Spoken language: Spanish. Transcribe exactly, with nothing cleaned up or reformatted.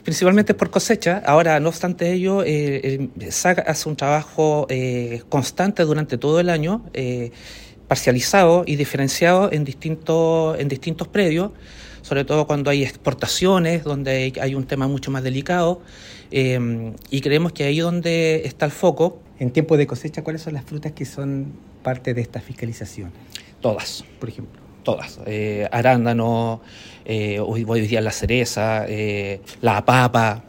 Principalmente por cosecha. Ahora, no obstante ello, eh, eh, S A C hace un trabajo eh, constante durante todo el año, eh, parcializado y diferenciado en distintos, en distintos predios, sobre todo cuando hay exportaciones, donde hay, hay un tema mucho más delicado, eh, y creemos que ahí es donde está el foco. En tiempo de cosecha, ¿cuáles son las frutas que son parte de esta fiscalización? Todas. Por ejemplo. Todas. Eh, arándano, eh, hoy, hoy día la cereza, eh, la papa.